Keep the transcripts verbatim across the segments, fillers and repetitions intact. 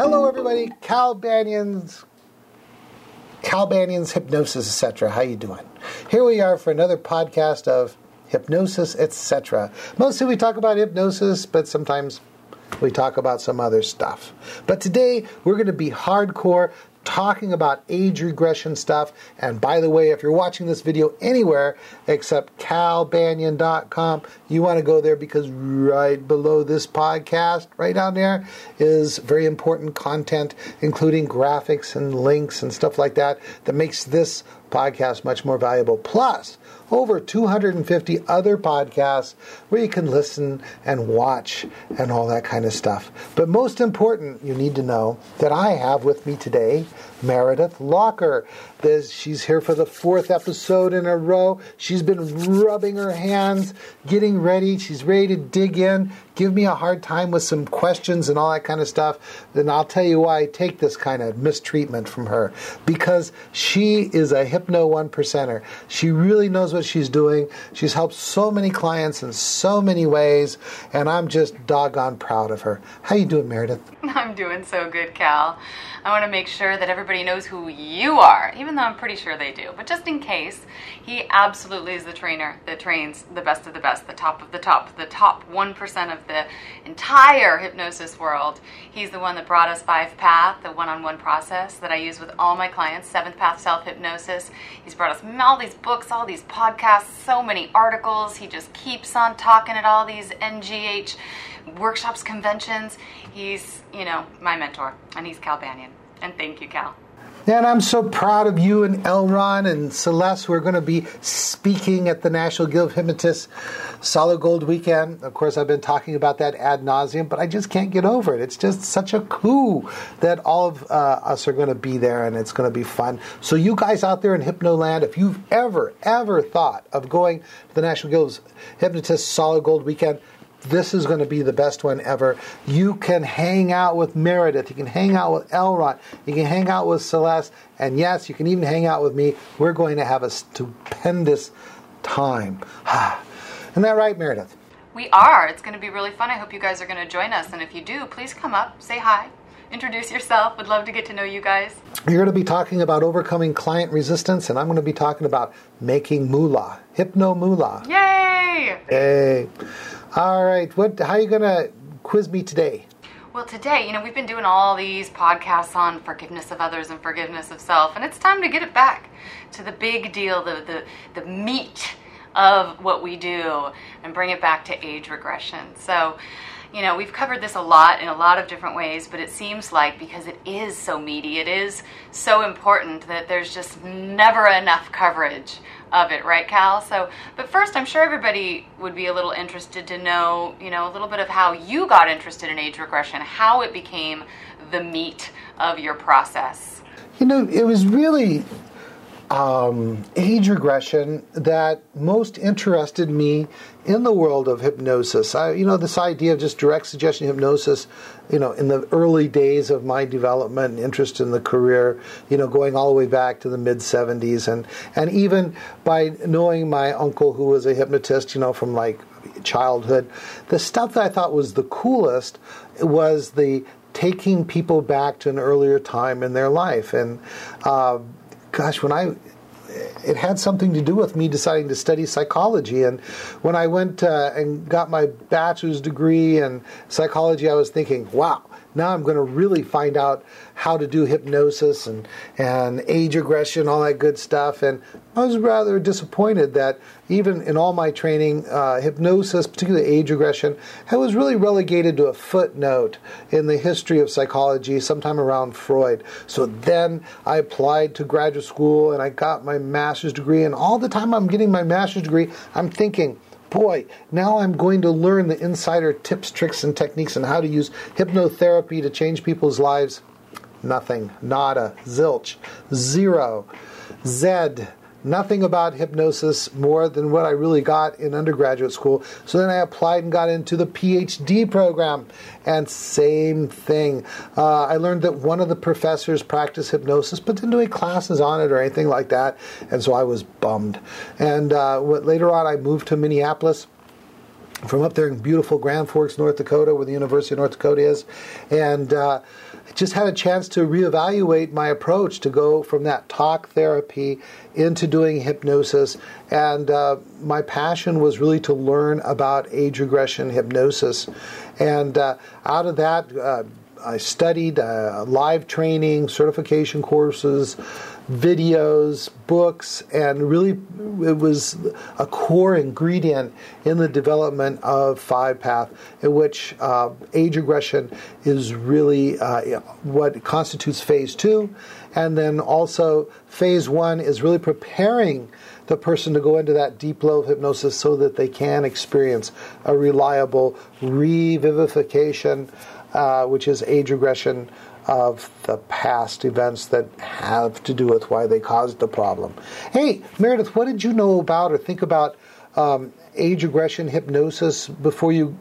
Hello, everybody. Cal Banyan's, Cal Banyan's Hypnosis, et cetera. How you doing? Here we are for another podcast of Hypnosis, et cetera. Mostly we talk about hypnosis, but sometimes we talk about some other stuff. But today we're going to be hardcore talking about age regression stuff. And by the way, if you're watching this video anywhere except cal banyan dot com, you want to go there because right below this podcast, right down there, is very important content, including graphics and links and stuff like that, that makes this podcast much more valuable. Plus, over two hundred fifty other podcasts where you can listen and watch and all that kind of stuff. But most important, you need to know that I have with me today Meredith Locker. This, she's here for the fourth episode in a row. She's been rubbing her hands, getting ready. She's ready to dig in, give me a hard time with some questions and all that kind of stuff. Then I'll tell you why I take this kind of mistreatment from her. Because she is a Hypno one percenter. She really knows what she's doing. She's helped so many clients in so many ways, and I'm just doggone proud of her. How you doing, Meredith? I'm doing so good, Cal. I want to make sure that everybody knows who you are, even though I'm pretty sure they do. But just in case, he absolutely is the trainer that trains the best of the best, the top of the top, the top one percent of the entire hypnosis world. He's the one that brought us Five Path, the one-on-one process that I use with all my clients, Seventh Path Self-Hypnosis. He's brought us all these books, all these podcasts, so many articles. He just keeps on talking at all these N G H workshops, conventions. He's, you know, my mentor, and he's Cal Banyan. And thank you, Cal. And I'm so proud of you and Elron and Celeste. We're going to be speaking at the National Guild of Hypnotists Solid Gold Weekend. Of course, I've been talking about that ad nauseum, but I just can't get over it. It's just such a coup that all of uh, us are going to be there, and it's going to be fun. So you guys out there in Hypnoland, if you've ever, ever thought of going to the National Guild of Hypnotists Solid Gold Weekend, this is going to be the best one ever. You can hang out with Meredith. You can hang out with Elron. You can hang out with Celeste. And yes, you can even hang out with me. We're going to have a stupendous time. Isn't that right, Meredith? We are. It's going to be really fun. I hope you guys are going to join us. And if you do, please come up, say hi, introduce yourself. Would love to get to know you guys. You're going to be talking about overcoming client resistance, and I'm going to be talking about making moolah. Hypno moolah. Yay! Yay. All right, what? How are you going to quiz me today? Well, today, you know, we've been doing all these podcasts on forgiveness of others and forgiveness of self, and it's time to get it back to the big deal, the the, the meat of what we do, and bring it back to age regression. So, you know, we've covered this a lot in a lot of different ways, but it seems like because it is so meaty, it is so important that there's just never enough coverage of it, right, Cal? So, but first, I'm sure everybody would be a little interested to know, you know, a little bit of how you got interested in age regression, how it became the meat of your process. You know, it was really um, age regression that most interested me in the world of hypnosis. I, you know, this idea of just direct suggestion hypnosis, you know, in the early days of my development and interest in the career, you know, going all the way back to the mid seventies. And, and even by knowing my uncle who was a hypnotist, you know, from like childhood, the stuff that I thought was the coolest was the taking people back to an earlier time in their life. And, uh, gosh, when I... it had something to do with me deciding to study psychology. And when I went uh, and got my bachelor's degree in psychology, I was thinking, wow, now I'm going to really find out how to do hypnosis and, and age regression, all that good stuff. And I was rather disappointed that even in all my training, uh, hypnosis, particularly age regression, it was really relegated to a footnote in the history of psychology sometime around Freud. So then I applied to graduate school and I got my master's degree. And all the time I'm getting my master's degree, I'm thinking, boy, now I'm going to learn the insider tips, tricks, and techniques on how to use hypnotherapy to change people's lives. Nothing. Nada. Zilch. Zero. Zed. Nothing about hypnosis more than what I really got in undergraduate school. So then I applied and got into the P H D program. And same thing. Uh, I learned that one of the professors practiced hypnosis, but didn't do any classes on it or anything like that. And so I was bummed. And uh, what, later on, I moved to Minneapolis. from up there in beautiful Grand Forks, North Dakota, where the University of North Dakota is, and uh, just had a chance to reevaluate my approach to go from that talk therapy into doing hypnosis. And uh, my passion was really to learn about age regression hypnosis. And uh, out of that, uh, I studied uh, live training, certification courses, videos, books, and really it was a core ingredient in the development of Five Path, in which uh, age regression is really uh, what constitutes phase two. And then also phase one is really preparing the person to go into that deep level of hypnosis so that they can experience a reliable revivification, uh, which is age regression of the past events that have to do with why they caused the problem. Hey, Meredith, what did you know about or think about um, age regression hypnosis before you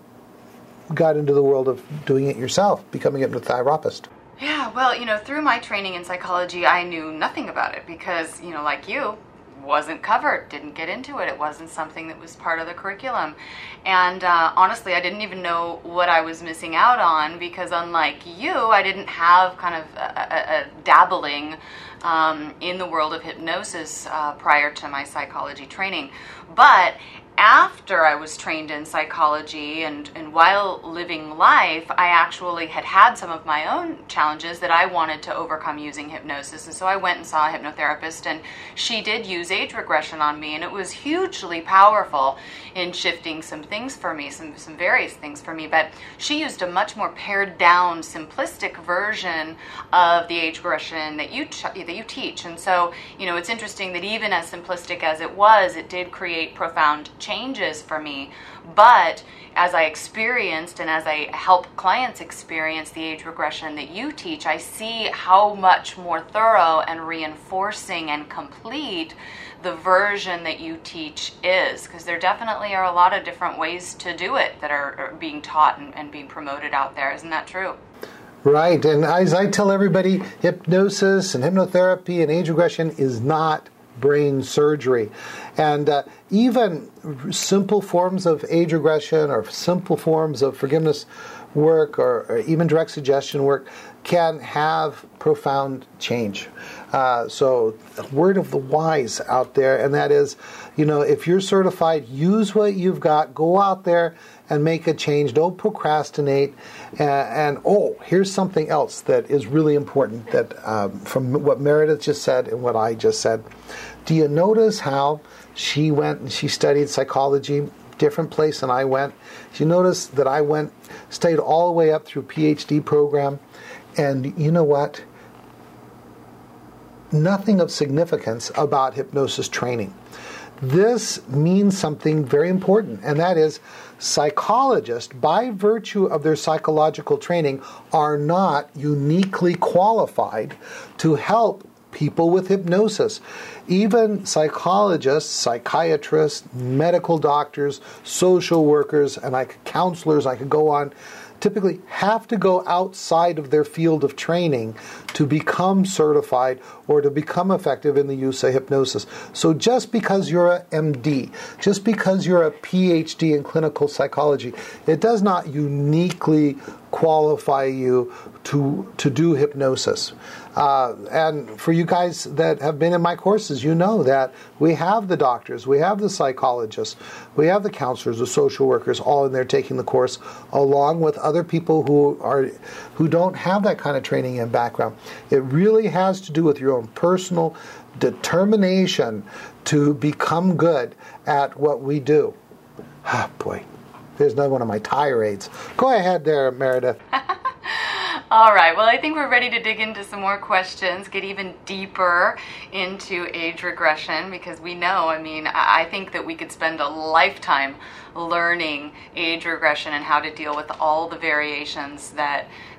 got into the world of doing it yourself, becoming a hypnotherapist? Yeah, well, you know, through my training in psychology, I knew nothing about it because, you know, like you, wasn't covered, didn't get into it. It wasn't something that was part of the curriculum. And uh, honestly, I didn't even know what I was missing out on because unlike you, I didn't have kind of a, a, a dabbling um, in the world of hypnosis uh, prior to my psychology training. But after I was trained in psychology and, and while living life, I actually had had some of my own challenges that I wanted to overcome using hypnosis. And so I went and saw a hypnotherapist, and she did use age regression on me, and it was hugely powerful in shifting some things for me, some, some various things for me. But she used a much more pared down, simplistic version of the age regression that you, ch- that you teach. And so, you know, it's interesting that even as simplistic as it was, it did create profound change changes for me. But as I experienced and as I help clients experience the age regression that you teach, I see how much more thorough and reinforcing and complete the version that you teach is, because there definitely are a lot of different ways to do it that are, are being taught and, and being promoted out there. Isn't that true? Right. And as I tell everybody, hypnosis and hypnotherapy and age regression is not brain surgery. And uh, even simple forms of age regression or simple forms of forgiveness work or, or even direct suggestion work can have profound change. Uh, so a word of the wise out there, and that is, you know, if you're certified, use what you've got, go out there and make a change. Don't procrastinate. Uh, and, oh, here's something else that is really important that um, from what Meredith just said and what I just said. Do you notice how she went and she studied psychology, different place than I went? You notice that I went, stayed all the way up through P H D program, and you know what? Nothing of significance about hypnosis training. This means something very important, and that is psychologists, by virtue of their psychological training, are not uniquely qualified to help people with hypnosis. Even psychologists, psychiatrists, medical doctors, social workers, and I could, counselors, I could go on, typically have to go outside of their field of training to become certified or to become effective in the use of hypnosis. So just because you're a M D, just because you're a P H D in clinical psychology, it does not uniquely qualify you to to do hypnosis. Uh, and for you guys that have been in my courses, you know that we have the doctors, we have the psychologists, we have the counselors, the social workers, all in there taking the course, along with other people who are who don't have that kind of training and background. It really has to do with your own personal determination to become good at what we do. Ah, boy, there's another one of my tirades. Go ahead there, Meredith. All right, well, I think we're ready to dig into some more questions, get even deeper into age regression, because we know, I mean, I think that we could spend a lifetime learning age regression and how to deal with all the variations that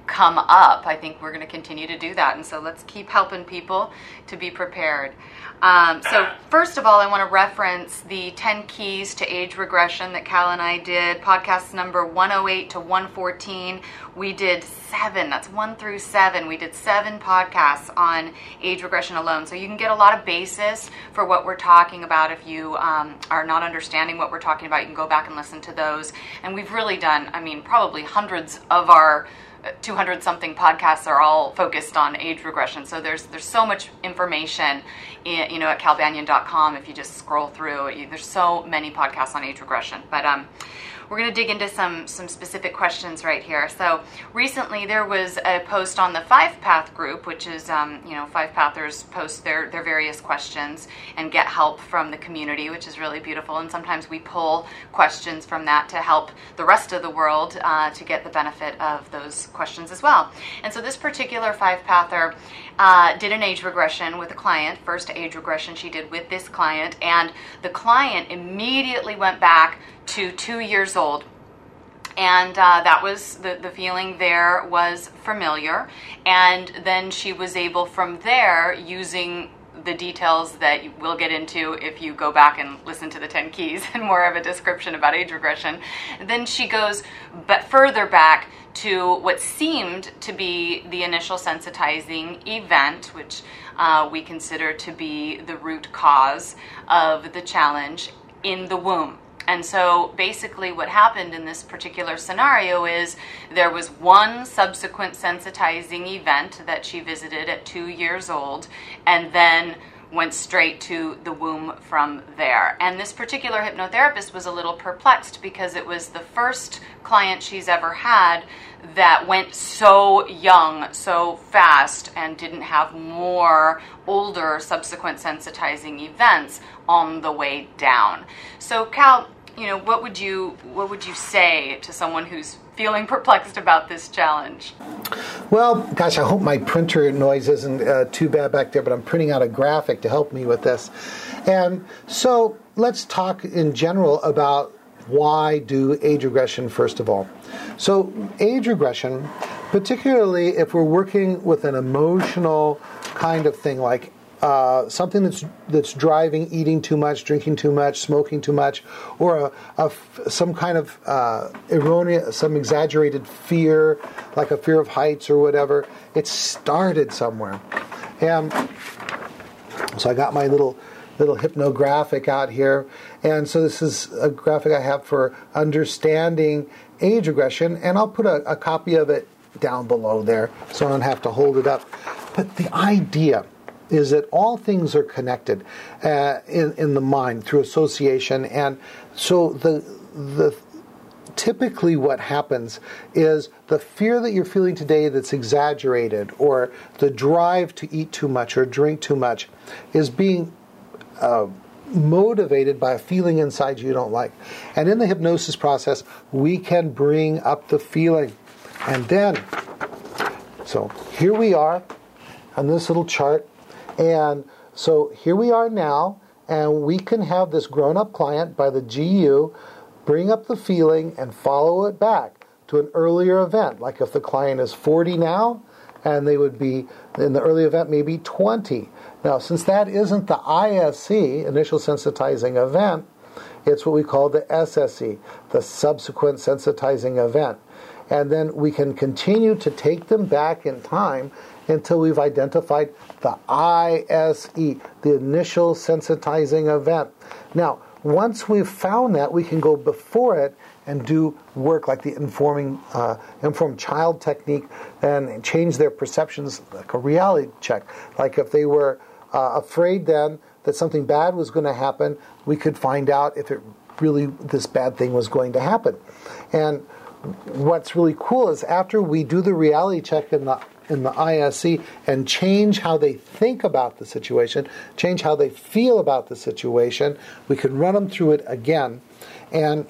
come up, I think we're going to continue to do that. And so let's keep helping people to be prepared. Um, so first of all, I want to reference the ten keys to age regression that Cal and I did, podcast number one oh eight to one fourteen. We did seven, that's one through seven. We did seven podcasts on age regression alone. So you can get a lot of basis for what we're talking about. If you um, are not understanding what we're talking about, you can go back and listen to those. And we've really done, I mean, probably hundreds of our two hundred something podcasts are all focused on age regression. So there's there's so much information in, you know, at cal banyan dot com. If you just scroll through, you, there's so many podcasts on age regression. But um, we're going to dig into some some specific questions right here. So recently there was a post on the Five Path group, which is um, you know, Five Pathers post their their various questions and get help from the community, which is really beautiful. And sometimes we pull questions from that to help the rest of the world uh, to get the benefit of those questions as well. And so this particular Five Pather uh, did an age regression with a client, first age regression she did with this client, and the client immediately went back to two years old. And uh, that was, the, the feeling there was familiar. And then she was able from there, using the details that we'll get into if you go back and listen to the ten keys and more of a description about age regression, then she goes but further back to what seemed to be the initial sensitizing event, which uh, we consider to be the root cause of the challenge in the womb. And so basically what happened in this particular scenario is there was one subsequent sensitizing event that she visited at two years old, and then went straight to the womb from there. And this particular hypnotherapist was a little perplexed because it was the first client she's ever had that went so young, so fast, and didn't have more older subsequent sensitizing events on the way down. So Cal, you know, what would you what would you say to someone who's feeling perplexed about this challenge? Well, gosh, I hope my printer noise isn't uh, too bad back there, but I'm printing out a graphic to help me with this. And so let's talk in general about why do age regression first of all. So age regression, particularly if we're working with an emotional kind of thing like Uh, something that's that's driving eating too much, drinking too much, smoking too much, or a, a some kind of uh, erroneous, some exaggerated fear, like a fear of heights or whatever. It started somewhere, and so I got my little little hypnographic out here, and so this is a graphic I have for understanding age regression, and I'll put a, a copy of it down below there, so I don't have to hold it up. But the idea is that all things are connected uh, in, in the mind through association. And so the the typically what happens is the fear that you're feeling today that's exaggerated, or the drive to eat too much or drink too much, is being uh, motivated by a feeling inside you don't like. And in the hypnosis process, we can bring up the feeling. And then, so here we are on this little chart. And so here we are now, and we can have this grown-up client by the G U bring up the feeling and follow it back to an earlier event. Like if the client is forty now, and they would be, in the early event, maybe twenty. Now, since that isn't the I S E, initial sensitizing event, it's what we call the S S E, the subsequent sensitizing event. And then we can continue to take them back in time until we've identified the I S E, the initial sensitizing event. Now, once we've found that, we can go before it and do work like the informing, uh, informed child technique, and change their perceptions, like a reality check. Like if they were uh, afraid then that something bad was going to happen, we could find out if it really, this bad thing was going to happen. And what's really cool is after we do the reality check in the in the I S E and change how they think about the situation, change how they feel about the situation, we can run them through it again. And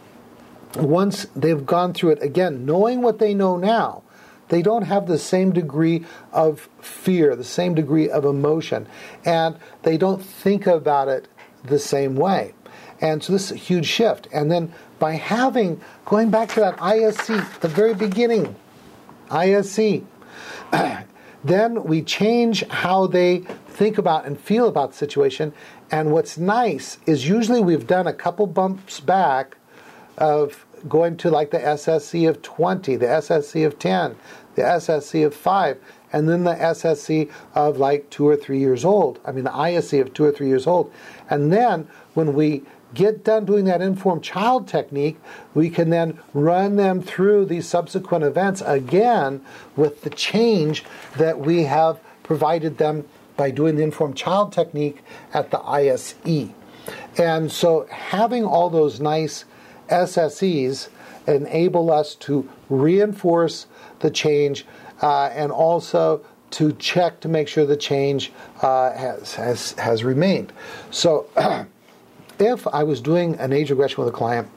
once they've gone through it again, knowing what they know now, they don't have the same degree of fear, the same degree of emotion, and they don't think about it the same way. And so this is a huge shift. And then by having, going back to that I S E, the very beginning, I S C. Then we change how they think about and feel about the situation. And what's nice is usually we've done a couple bumps back of going to like the S S C of twenty, the S S C of ten, the S S C of five, and then the S S C of like two or three years old. I mean, the I S C of two or three years old. And then when we get done doing that informed child technique, we can then run them through these subsequent events again with the change that we have provided them by doing the informed child technique at the I S E. And so having all those nice S S Es enable us to reinforce the change uh, and also to check to make sure the change uh, has, has, has remained. So if I was doing an age regression with a client,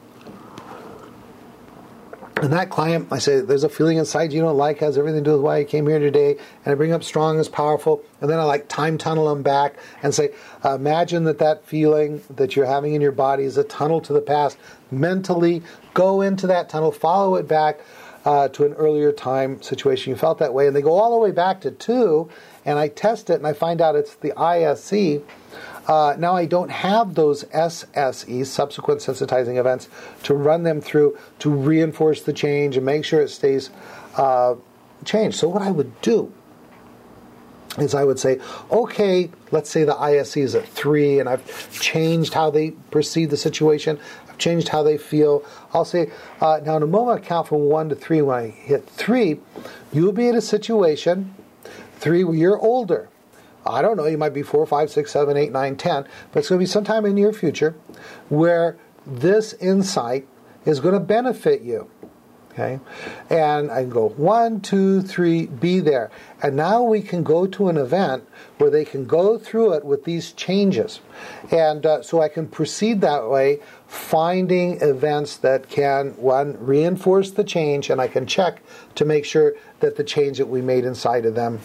and that client, I say, there's a feeling inside you don't like, has everything to do with why you came here today, and I bring up strong as powerful, and then I like time tunnel them back and say, uh, imagine that that feeling that you're having in your body is a tunnel to the past. Mentally go into that tunnel, follow it back uh, to an earlier time situation. You felt that way, and they go all the way back to two, and I test it, and I find out it's the I S C. Uh, now I don't have those S S Es, subsequent sensitizing events, to run them through to reinforce the change and make sure it stays uh, changed. So what I would do is I would say, okay, let's say the I S C is at three, and I've changed how they perceive the situation. I've changed how they feel. I'll say, uh, now in a moment I count from one to three. When I hit three, you'll be in a situation, three, where you're older. I don't know, you might be four, five, six, seven, eight, nine, ten, but it's going to be sometime in the near future where this insight is going to benefit you. Okay? And I can go one, two, three, be there. And now we can go to an event where they can go through it with these changes. And uh, so I can proceed that way, finding events that can, one, reinforce the change, and I can check to make sure that the change that we made inside of them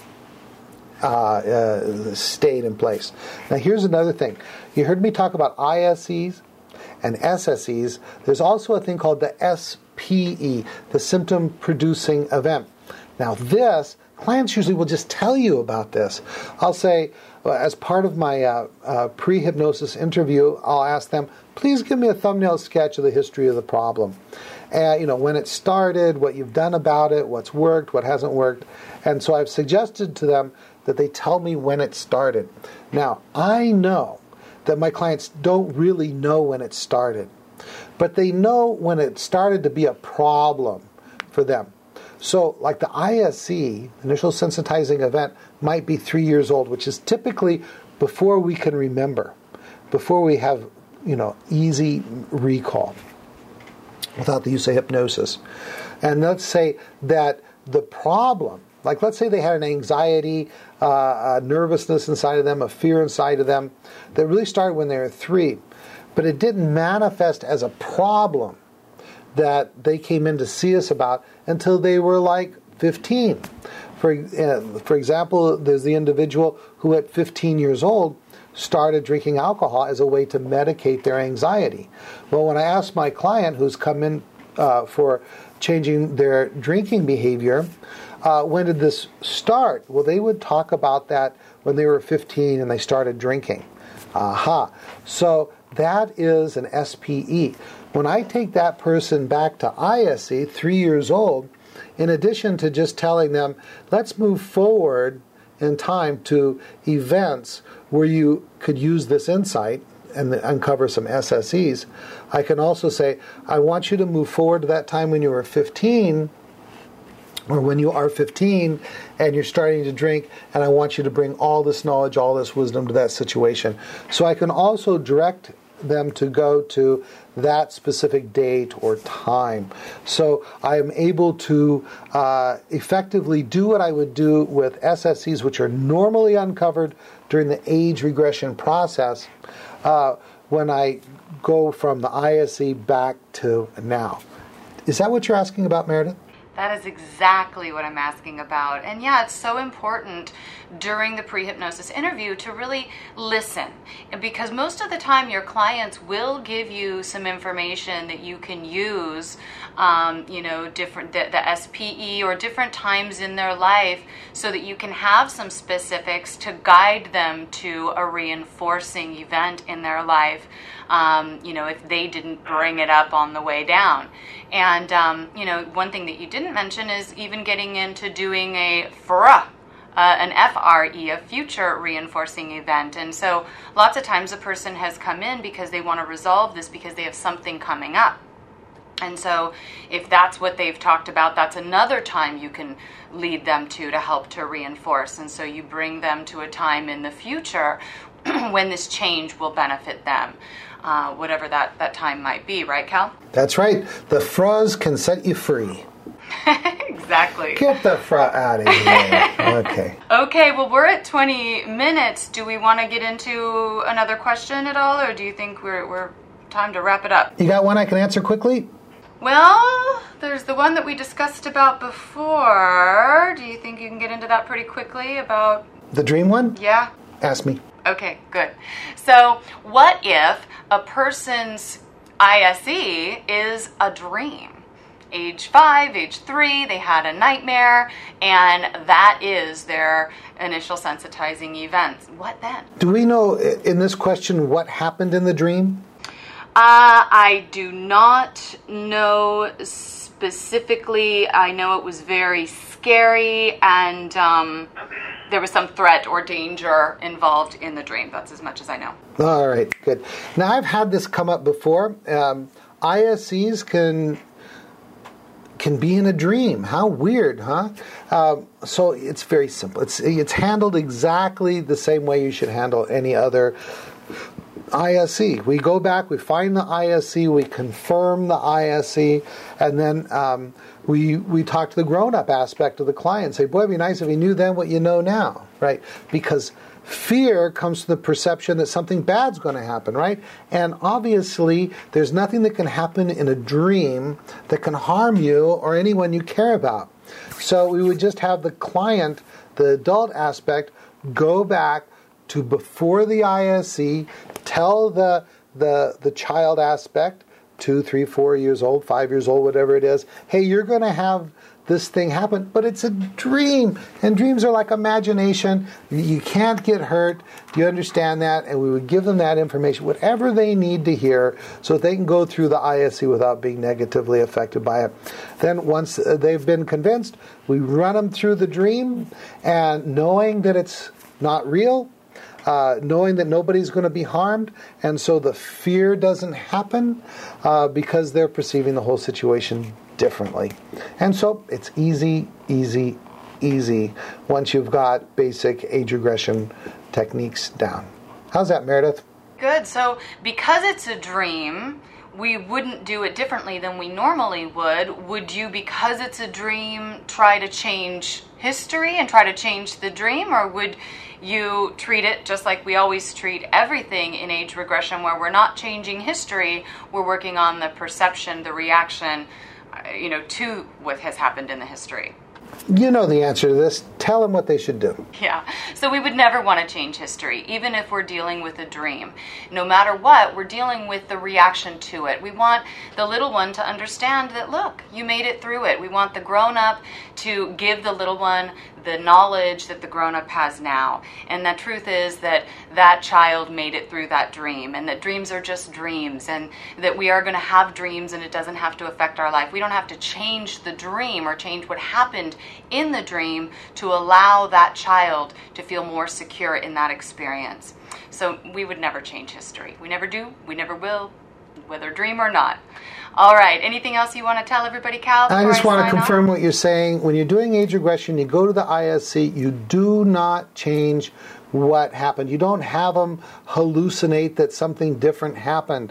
Uh, uh, stayed in place. Now here's another thing. You heard me talk about I S Es and S S Es. There's also a thing called the S P E, the symptom producing event. Now this, clients usually will just tell you about this. I'll say, uh, as part of my uh, uh, pre-hypnosis interview, I'll ask them, please give me a thumbnail sketch of the history of the problem. Uh, you know, when it started, what you've done about it, what's worked, what hasn't worked. And so I've suggested to them that they tell me when it started. Now, I know that my clients don't really know when it started, but they know when it started to be a problem for them. So, like the I S C, initial sensitizing event, might be three years old, which is typically before we can remember, before we have, you know, easy recall without the use of hypnosis. And let's say that the problem, like let's say they had an anxiety, uh, a nervousness inside of them, a fear inside of them, that really started when they were three, but it didn't manifest as a problem that they came in to see us about until they were like fifteen. For, uh, for example, there's the individual who at fifteen years old started drinking alcohol as a way to medicate their anxiety. Well, when I asked my client who's come in uh, for changing their drinking behavior, uh, when did this start? Well, they would talk about that when they were fifteen and they started drinking. Aha. So that is an S P E. When I take that person back to I S E, three years old, in addition to just telling them, let's move forward in time to events where you could use this insight and uncover some S S Es, I can also say, I want you to move forward to that time when you were fifteen, or when you are fifteen and you're starting to drink, and I want you to bring all this knowledge, all this wisdom to that situation. So I can also direct them to go to that specific date or time. So I am able to uh, effectively do what I would do with S S Es, which are normally uncovered during the age regression process, uh, when I go from the I S E back to now. Is that what you're asking about, Meredith? That is exactly what I'm asking about. And yeah, it's so important during the pre-hypnosis interview to really listen, because most of the time your clients will give you some information that you can use, um, you know, different the, the S P E or different times in their life, so that you can have some specifics to guide them to a reinforcing event in their life. Um, you know, if they didn't bring it up on the way down. And, um, you know, one thing that you didn't mention is even getting into doing a F R E, uh, an F R E, a future reinforcing event. And so lots of times a person has come in because they want to resolve this because they have something coming up. And so if that's what they've talked about, that's another time you can lead them to to help to reinforce. And so you bring them to a time in the future when this change will benefit them. Uh, whatever that, that time might be, right, Cal? That's right. The F R Es can set you free. Exactly. Get the F R E out of here. Okay. Okay, well, we're at twenty minutes. Do we want to get into another question at all, or do you think we're, we're time to wrap it up? You got one I can answer quickly? Well, there's the one that we discussed about before. Do you think you can get into that pretty quickly about... The dream one? Yeah. Ask me. Okay, good. So what if a person's I S E is a dream? Age five, age three, they had a nightmare, and that is their initial sensitizing events. What then? Do we know in this question what happened in the dream? Uh, I do not know specifically. I know it was very scary, and um, there was some threat or danger involved in the dream. That's as much as I know. All right, good. Now, I've had this come up before. Um, I S Es can can be in a dream. How weird, huh? Uh, so it's very simple. It's it's handled exactly the same way you should handle any other I S E. We go back, we find the I S E, we confirm the I S E, and then um, we we talk to the grown-up aspect of the client. Say, boy, it'd be nice if you knew then what you know now, right? Because fear comes to the perception that something bad's going to happen, right? And obviously, there's nothing that can happen in a dream that can harm you or anyone you care about. So we would just have the client, the adult aspect, go back to before the I S E, tell the the the child aspect, two, three, four years old, five years old, whatever it is, hey, you're going to have this thing happen, but it's a dream, and dreams are like imagination. You can't get hurt. Do you understand that? And we would give them that information, whatever they need to hear, so that they can go through the I S E without being negatively affected by it. Then once they've been convinced, we run them through the dream, and knowing that it's not real, Uh, knowing that nobody's going to be harmed, and so the fear doesn't happen uh, because they're perceiving the whole situation differently. And so it's easy, easy, easy once you've got basic age regression techniques down. How's that, Meredith? Good. So because it's a dream, we wouldn't do it differently than we normally would. Would you, because it's a dream, try to change history and try to change the dream, or would you treat it just like we always treat everything in age regression, where we're not changing history, we're working on the perception, the reaction, you know, to what has happened in the history? You know the answer to this. Tell them what they should do. Yeah. So we would never want to change history, even if we're dealing with a dream. No matter what, we're dealing with the reaction to it. We want the little one to understand that, look, you made it through it. We want the grown-up to give the little one the knowledge that the grown-up has now. And the truth is that that child made it through that dream, and that dreams are just dreams, and that we are going to have dreams, and it doesn't have to affect our life. We don't have to change the dream or change what happened in the dream to allow that child to feel more secure in that experience. So we would never change history. We never do. We never will, whether dream or not. All right. Anything else you want to tell everybody, Cal? I just I want to sign confirm off? what you're saying. When you're doing age regression, you go to the I S C, you do not change what happened. You don't have them hallucinate that something different happened,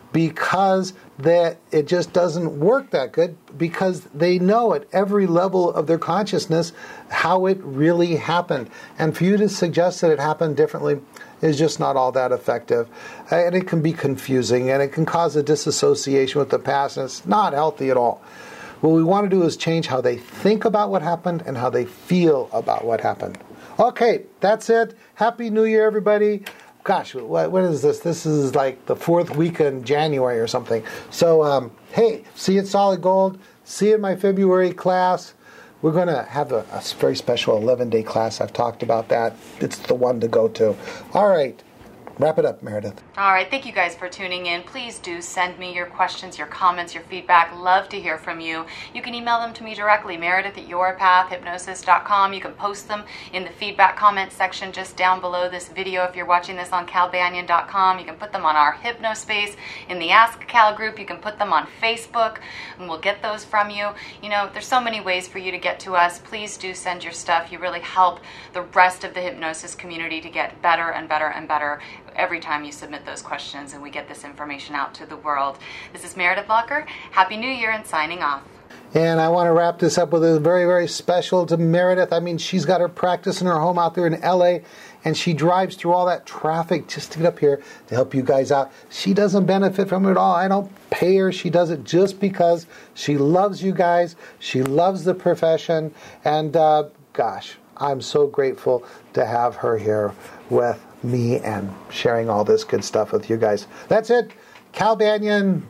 because that it just doesn't work that good, because they know at every level of their consciousness how it really happened. And for you to suggest that it happened differently is just not all that effective. And it can be confusing, and it can cause a disassociation with the past, and it's not healthy at all. What we want to do is change how they think about what happened and how they feel about what happened. Okay, that's it. Happy New Year, everybody. Gosh, what, what is this? This is like the fourth week in January or something. So, um, hey, see you at Solid Gold. See you in my February class. We're going to have a, a very special eleven-day class. I've talked about that. It's the one to go to. All right. Wrap it up, Meredith. All right. Thank you guys for tuning in. Please do send me your questions, your comments, your feedback. Love to hear from you. You can email them to me directly, Meredith at your path hypnosis dot com. You can post them in the feedback comment section just down below this video if you're watching this on cal banyan dot com. You can put them on our Hypnospace in the Ask Cal group. You can put them on Facebook, and we'll get those from you. You know, there's so many ways for you to get to us. Please do send your stuff. You really help the rest of the hypnosis community to get better and better and better every time you submit those questions and we get this information out to the world. This is Meredith Locker. Happy New Year and signing off. And I want to wrap this up with a very, very special to Meredith. I mean, she's got her practice in her home out there in L A, and she drives through all that traffic just to get up here to help you guys out. She doesn't benefit from it at all. I don't pay her. She does it just because she loves you guys. She loves the profession. And uh, gosh, I'm so grateful to have her here with me and sharing all this good stuff with you guys. That's it. Cal Banyan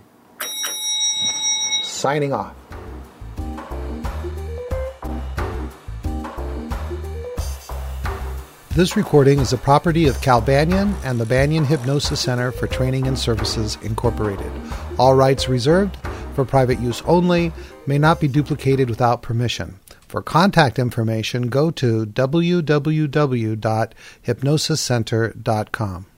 signing off. This recording is a property of Cal Banyan and the Banyan Hypnosis Center for Training and Services, Incorporated. All rights reserved, for private use only, may not be duplicated without permission. For contact information, go to w w w dot hypnosis center dot com.